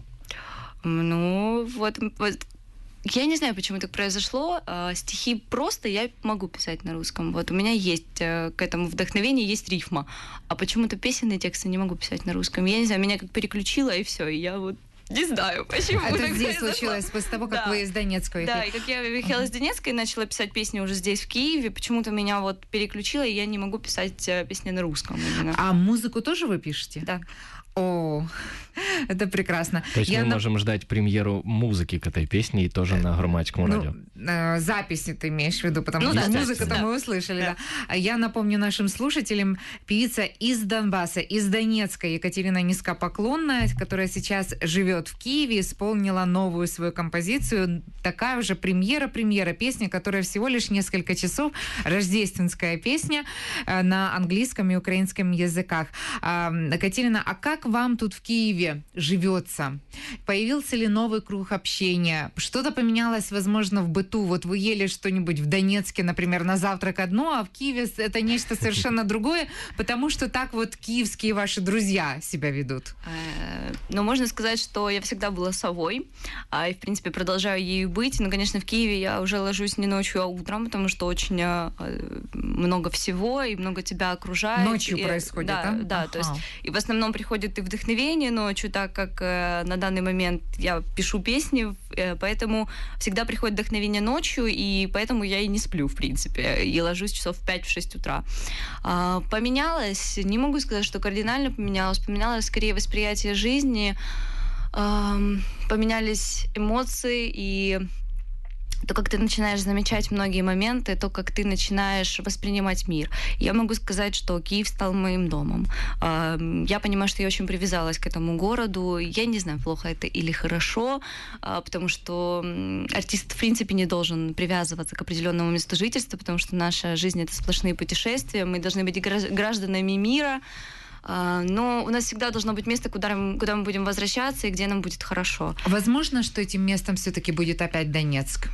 Ну, вот, вот я не знаю, почему так произошло. А, Стихи просто я могу писать на русском. Вот у меня есть э, к этому вдохновение, есть рифма. А почему-то песенные тексты не могу писать на русском. Я не знаю, меня как переключило, и все. И я вот не знаю, почему Это так здесь произошло. случилось после того, как Да. вы из Донецка Да, уехали. и как я уехала из Донецка и начала писать песни уже здесь, в Киеве, почему-то меня вот переключило, и я не могу писать э, песни на русском именно. А музыку тоже вы пишете? Да. О, это прекрасно. То есть Я мы на- можем ждать премьеру музыки к этой песне и тоже на Громадском радио. Ну, э, записи ты имеешь в виду, потому Ну что да, музыку-то да. мы услышали, да. Да. А я напомню нашим слушателям, певица из Донбасса, из Донецка Екатерина Низкопоклонная, которая сейчас живет в Киеве, исполнила новую свою композицию. Такая уже премьера-премьера песни, которая всего лишь несколько часов. Рождественская песня э, на английском и украинском языках. А, Екатерина, а как вам тут в Киеве живется? Появился ли новый круг общения? Что-то поменялось, возможно, в быту? Вот вы ели что-нибудь в Донецке, например, на завтрак одно, а в Киеве это нечто совершенно другое, потому что так вот киевские ваши друзья себя ведут. Э, Но можно сказать, что я всегда была совой, а, и, в принципе, продолжаю ею быть. Но, конечно, в Киеве я уже ложусь не ночью, а утром, потому что очень э, много всего, и много тебя окружает. Ночью И, происходит, да? да? Да, то есть Ага. и в основном приходят приходит и вдохновение ночью, так как э, на данный момент я пишу песни, э, поэтому всегда приходит вдохновение ночью, и поэтому я и не сплю, в принципе, и ложусь часов в пять-шесть утра. А, поменялось, не могу сказать, что кардинально поменялось, поменялось скорее восприятие жизни, эм, поменялись эмоции и то, как ты начинаешь замечать многие моменты, то, как ты начинаешь воспринимать мир. Я могу сказать, что Киев стал моим домом. Эм, Я понимаю, что я очень привязалась к этому городу. Я не знаю, плохо это или хорошо, а, потому что м, артист, в принципе, не должен привязываться к определенному месту жительства, потому что наша жизнь — это сплошные путешествия. Мы должны быть гражд- гражданами мира. А, Но у нас всегда должно быть место, куда мы, куда мы будем возвращаться и где нам будет хорошо. Возможно, что этим местом все-таки будет опять Донецк.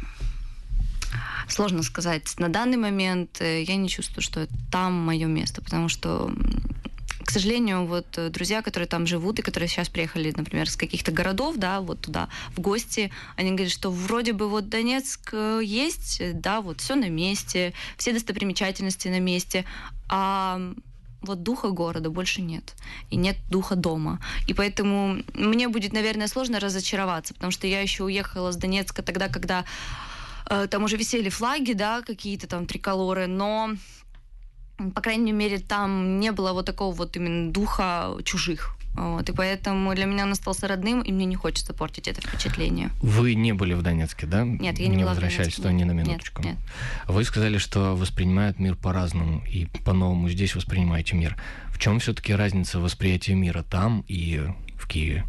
Сложно сказать. На данный момент э, я не чувствую, что там мое место, потому что, м, к сожалению, вот э, друзья, которые там живут и которые сейчас приехали, например, с каких-то городов, да, вот туда в гости, они говорят, что вроде бы вот Донецк э, есть, э, да, вот все на месте, все достопримечательности на месте, а вот духа города больше нет. И нет духа дома. И поэтому мне будет, наверное, сложно разочароваться, потому что я еще уехала с Донецка тогда, когда э, там уже висели флаги, да, какие-то там триколоры, но, по крайней мере, там не было вот такого вот именно духа чужих. Вот, и поэтому для меня он остался родным, и мне не хочется портить это впечатление. Вы не были в Донецке, да? Нет, я не была в возвращались Донецке, туда ни на нет, минуточку. нет. Вы сказали, что воспринимают мир по-разному и по-новому здесь воспринимаете мир. В чем все-таки разница восприятия мира там и в Киеве?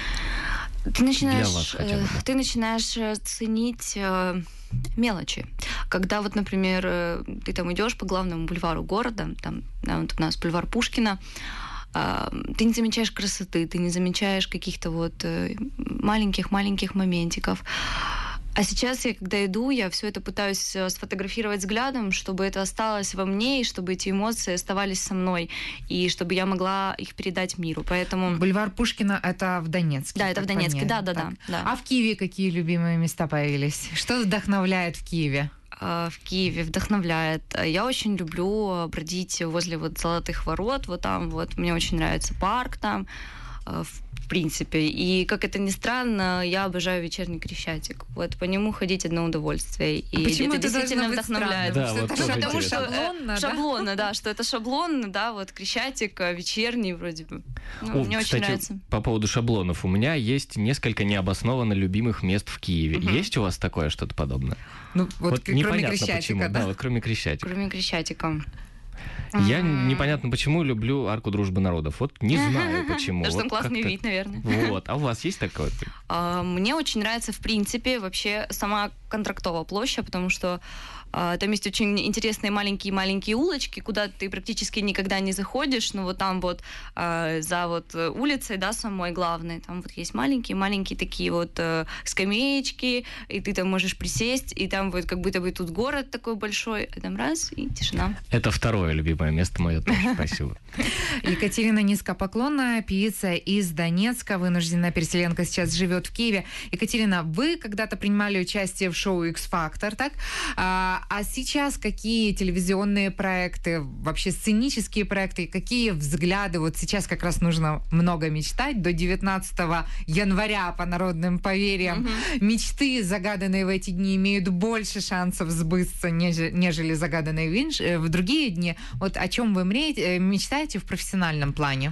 Ты начинаешь, Для вас хотя бы, э, да. ты начинаешь э, ценить э, мелочи. Когда вот, например, э, ты там идешь по главному бульвару города, там да, вот у нас бульвар Пушкина, а, ты не замечаешь красоты, ты не замечаешь каких-то вот э, маленьких-маленьких моментиков. А сейчас я, когда иду, я все это пытаюсь э, сфотографировать взглядом, чтобы это осталось во мне, и чтобы эти эмоции оставались со мной, и чтобы я могла их передать миру. Поэтому... Бульвар Пушкина — это в Донецке. Да, это так в Донецке, понятно. да-да-да. Так. да. А в Киеве какие любимые места появились? Что вдохновляет в Киеве? А, в Киеве вдохновляет. Я очень люблю бродить возле вот Золотых ворот, вот там вот. Мне очень нравится парк там, а, в принципе. И, как это ни странно, я обожаю вечерний Крещатик. Вот по нему ходить одно удовольствие. И А почему это это действительно должно быть вдохновляет. Да, странным? вот Что тоже это Потому что интересно. э, шаблонно, да? шаблонно, да, что это шаблон, да, вот Крещатик э, вечерний вроде бы. Ну, О, мне очень кстати, нравится. по поводу шаблонов. У меня есть несколько необоснованно любимых мест в Киеве. Мгм. Есть у вас такое что-то подобное? Ну, вот, к- кроме непонятно Крещатика, почему. да? Да, вот кроме Крещатика. Кроме Крещатика. Я М. непонятно почему люблю арку дружбы народов. Вот не знаю почему. Потому что Вот там классный как-то- вид, наверное. Вот. А у вас есть такое? А, Мне очень нравится, в принципе, вообще сама Контрактова площадь, потому что а, там есть очень интересные маленькие-маленькие улочки, куда ты практически никогда не заходишь, но вот там вот а, за вот э, улицей, да, самой главной, там вот есть маленькие-маленькие такие вот э, скамеечки, и ты там можешь присесть, и там вот как будто бы тут город такой большой, а там раз, и тишина. Это второе любимое место мое тоже. Спасибо. Екатерина Низкопоклонная, певица из Донецка, вынужденная переселенка, сейчас живет в Киеве. Екатерина, вы когда-то принимали участие в шоу X-Factor, так? А, а сейчас какие телевизионные проекты, вообще сценические проекты, какие взгляды? Вот сейчас как раз нужно много мечтать. До девятнадцатого января, по народным поверьям, мечты, загаданные в эти дни, имеют больше шансов сбыться, неже- нежели загаданные в, инш- э, в другие дни. Вот о чем вы мре- э, мечтаете в профессиональном плане?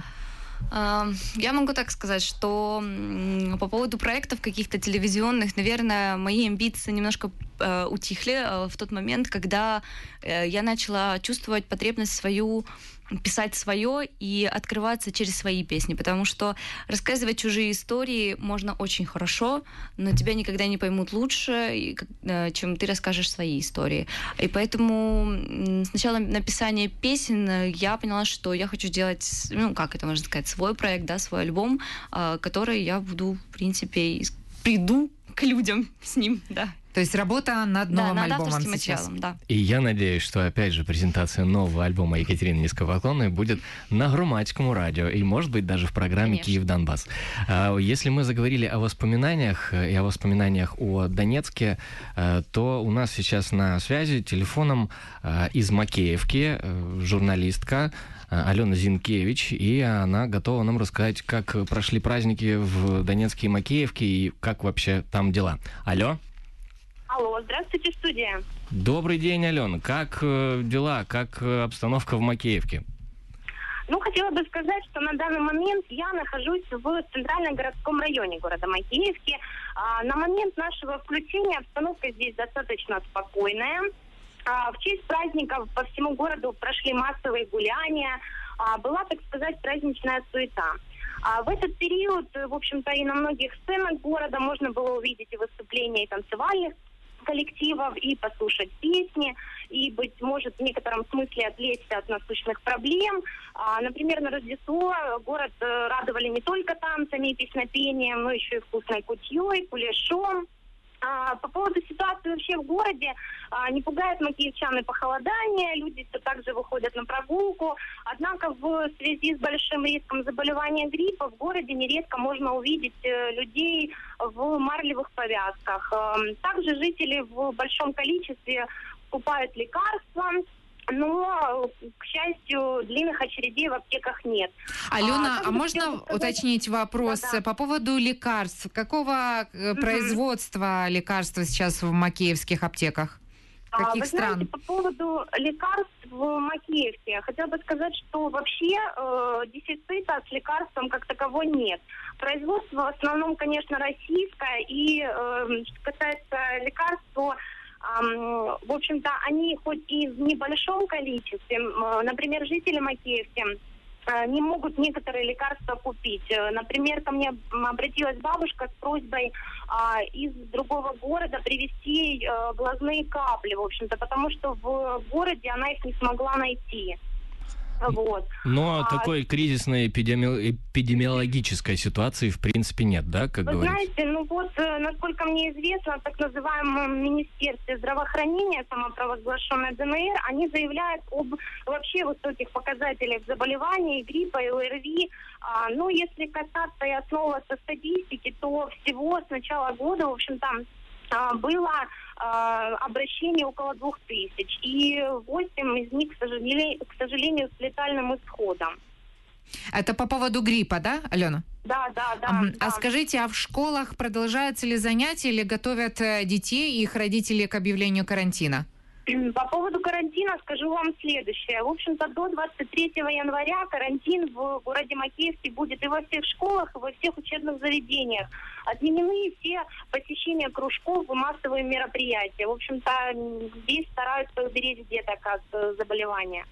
А, Я могу так сказать, что м, по поводу проектов каких-то телевизионных, наверное, мои амбиции немножко э, утихли э, в тот момент, когда э, я начала чувствовать потребность свою писать свое и открываться через свои песни, потому что рассказывать чужие истории можно очень хорошо, но тебя никогда не поймут лучше, и, э, чем ты расскажешь свои истории. И поэтому м, с начала написания песен э, я поняла, что я хочу сделать, ну, как это можно сказать, свой проект, да, свой альбом, э, который я буду, в принципе, ис- приду к людям с ним, да. То есть работа над Да, новым над альбомом авторским сейчас. материалом, да. И я надеюсь, что, опять же, презентация нового альбома Екатерины Низкопоклонной будет на Громадском радио и, может быть, даже в программе Конечно. «Киев Донбасс». А, Если мы заговорили о воспоминаниях э, и о воспоминаниях о Донецке, э, то у нас сейчас на связи телефоном э, из Макеевки э, журналистка а, Алена Зинкевич, и она готова нам рассказать, как прошли праздники в Донецке и Макеевке, и как вообще там дела. Алло? Алло, здравствуйте, студия. Добрый день, Алена. Как э, дела, как э, обстановка в Макеевке? Ну, хотела бы сказать, что на данный момент я нахожусь в центральном городском районе города Макеевки. А, на момент нашего включения обстановка здесь достаточно спокойная. А, в честь праздников по всему городу прошли массовые гуляния. А, была, так сказать, праздничная суета. А в этот период, в общем-то, и на многих сценах города можно было увидеть и выступления, и танцевальных коллективов, и послушать песни, и, быть может, в некотором смысле отвлечься от насущных проблем. А, например, на Рождество город э, радовали не только танцами и песнопением, но еще и вкусной кутьей, кулешом. А, по поводу ситуации вообще в городе, а, не пугает макеевчан и похолодание, люди все так же выходят на прогулку. Однако в связи с большим риском заболевания гриппа в городе нередко можно увидеть э, людей в марлевых повязках. Э, также жители в большом количестве покупают лекарства, но, к счастью, длинных очередей в аптеках нет. Алена, а, а можно сказать... уточнить вопрос Да-да. по поводу лекарств? Какого э, производства лекарства сейчас в макеевских аптеках? А, Каких Вы стран? знаете, по поводу лекарств в Макеевке, хотела бы сказать, что вообще э, дефицита с лекарством как такового нет. Производство в основном, конечно, российское, и э, что касается лекарств, то Um, в общем-то, они хоть и в небольшом количестве, э, например, жители Макеевки э, не могут некоторые лекарства купить. Э, например, ко мне обратилась бабушка с просьбой э, из другого города привезти э, глазные капли, в общем-то, потому что в городе она их не смогла найти. Вот. Но А, такой кризисной эпидеми- эпидемиологической ситуации в принципе нет, да, как Вы говорится? знаете, ну вот, э, насколько мне известно, в так называемом Министерстве здравоохранения, самопровозглашенное ДНР, они заявляют об вообще высоких показателях заболеваний, гриппа и ОРВИ. А, ну, если касаться и основываться статистики, то всего с начала года, в общем-то, а, было а, обращений около двух тысяч, и восемь из них, к сожалению, к сожалению, с летальным исходом. Это по поводу гриппа, да, Алена? Да, да, да. А, да. а скажите, а в школах продолжаются ли занятия или готовят э, детей и их родителей к объявлению карантина? По поводу карантина скажу вам следующее. В общем-то, до двадцать третьего января карантин в городе Макеевке будет и во всех школах, и во всех учебных заведениях. Отменены все посещения кружков и массовые мероприятия. В общем-то, здесь стараются уберечь деток от э, заболевания.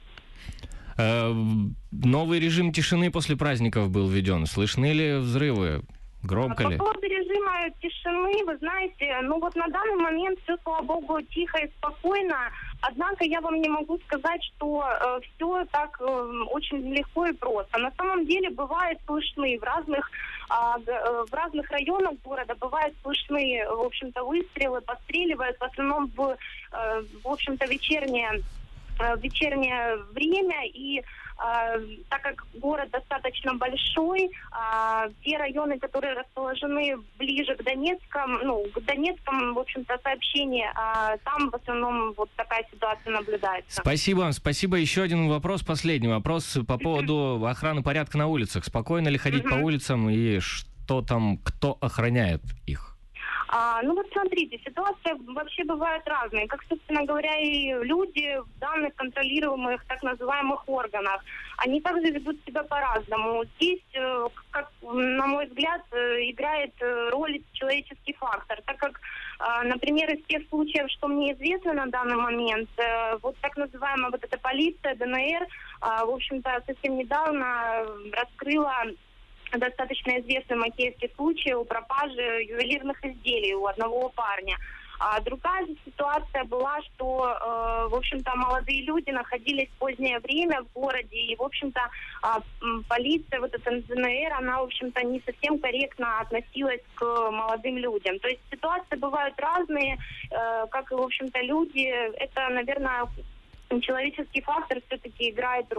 Э, Новый режим тишины после праздников был введен. Слышны ли взрывы? Громко ли? По поводу режима тишины, вы знаете, ну вот на данный момент все, слава богу, тихо и спокойно. Однако я вам не могу сказать, что э, все так э, очень легко и просто. На самом деле бывает слышны в разных, э, г- в разных районах города, бывают слышны, в общем-то, выстрелы, постреливают в основном в, э, в общем-то, вечернее, э, вечернее время. И Uh, так как город достаточно большой, uh, те районы, которые расположены ближе к Донецкому, ну, к Донецкому, в общем-то, сообщение, uh, там в основном вот такая ситуация наблюдается. Спасибо вам. Спасибо. Еще один вопрос, последний вопрос по поводу охраны порядка на улицах. Спокойно ли ходить по улицам и что там, кто охраняет их? А, ну вот смотрите, ситуация вообще бывает разная. Как, собственно говоря, и люди в данных контролируемых так называемых органах, они также ведут себя по-разному. Здесь, э, как, на мой взгляд, э, играет э, роль человеческий фактор, так как, э, например, из тех случаев, что мне известно на данный момент, э, вот так называемая вот эта полиция, ДНР, э, в общем-то, совсем недавно раскрыла достаточно известный макеевский случай о пропаже ювелирных изделий у одного парня. А другая же ситуация была, что, э, в общем-то, молодые люди находились в позднее время в городе, и, в общем-то, э, полиция, вот эта ДНР, она, в общем-то, не совсем корректно относилась к молодым людям. То есть ситуации бывают разные, э, как и, в общем-то, люди. Это, наверное, человеческий фактор все-таки играет роль.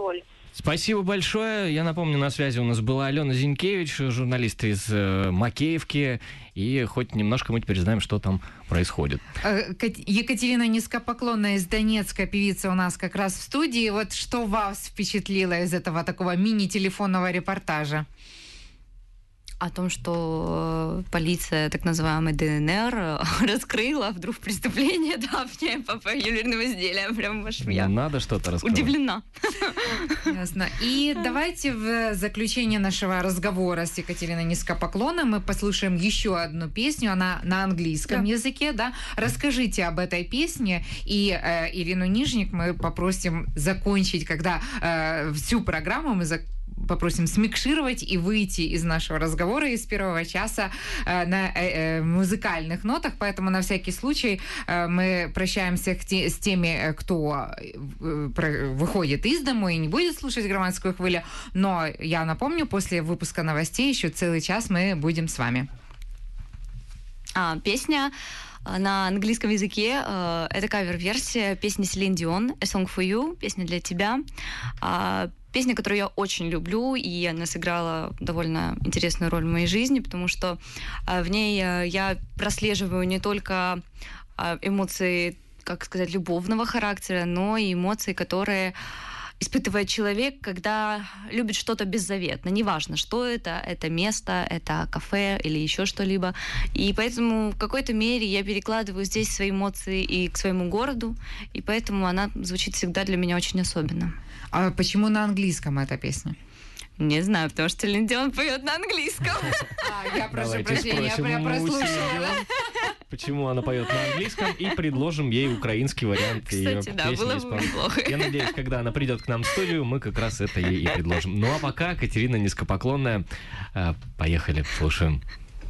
Спасибо большое. Я напомню, на связи у нас была Алена Зинкевич, журналист из э, Макеевки. И хоть немножко мы теперь знаем, что там происходит. Э, Кат- Екатерина Низкопоклонная из Донецка, певица у нас как раз в студии. Вот что вас впечатлило из этого такого мини-телефонного репортажа? О том, что э, полиция так называемой ДНР э, раскрыла вдруг преступление, да, в ней по по ювелирным изделиям. Прям аж я Ну, надо что-то рассказать. удивлена. Ясно. И давайте в заключение нашего разговора с Екатериной Низкопоклонной мы послушаем еще одну песню. Она на английском Да. языке, да? Расскажите об этой песне. И э, Ирину Нижник мы попросим закончить, когда э, всю программу мы зак- попросим смикшировать и выйти из нашего разговора из первого часа э, на э, э, музыкальных нотах, поэтому на всякий случай э, мы прощаемся к те- с теми, э, кто э, про- выходит из дому и не будет слушать «Громадскую хвилю», но я напомню, после выпуска новостей еще целый час мы будем с вами. А, песня э, на английском языке э, это кавер-версия песни Селин Дион «A Song for You», песня для тебя. А, Песня, которую я очень люблю, и она сыграла довольно интересную роль в моей жизни, потому что а, в ней а, я прослеживаю не только а, эмоции, как сказать, любовного характера, но и эмоции, которые испытывает человек, когда любит что-то беззаветно. Неважно, что это, это место, это кафе или еще что-либо. И поэтому в какой-то мере я перекладываю здесь свои эмоции и к своему городу, и поэтому она звучит всегда для меня очень особенно. А почему на английском эта песня? Не знаю, потому что Селин Дион поет на английском. А, я прошу Давайте прощения, спросим я у прослушала. Селин Дион, почему она поет на английском, и предложим ей украинский вариант ее Кстати, да, песни было бы исполнить. неплохо. Я надеюсь, когда она придет к нам в студию, мы как раз это ей и предложим. Ну а пока Катерина Низкопоклонная. Э, Поехали, слушаем.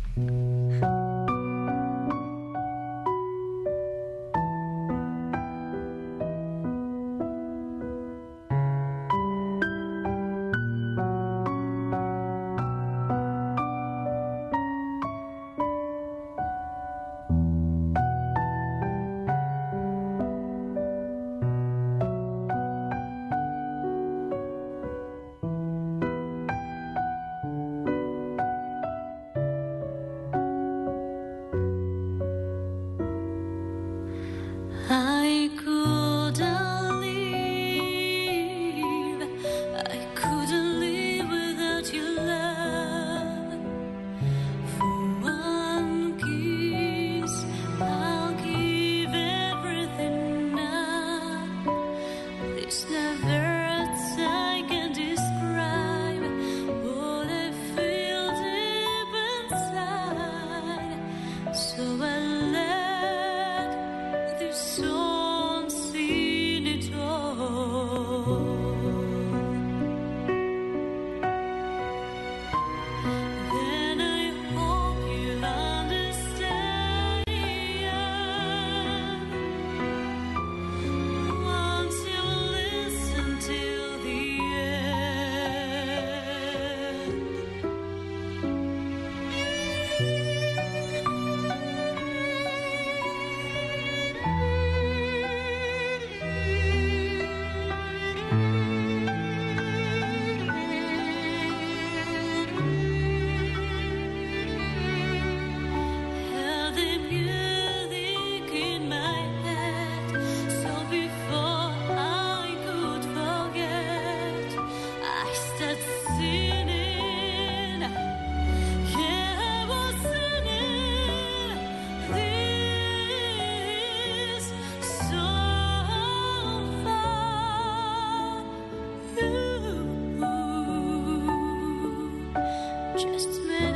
I couldn't live, I couldn't live without your love. For one kiss, I'll give everything now. There's no words I can describe what I feel deep inside. So I let this song sing it all. Then I hope you'll understand once you listen till the end. Held the music in my head, so before I could forget, I started singing. Yeah, I was singing this song for you. Just me.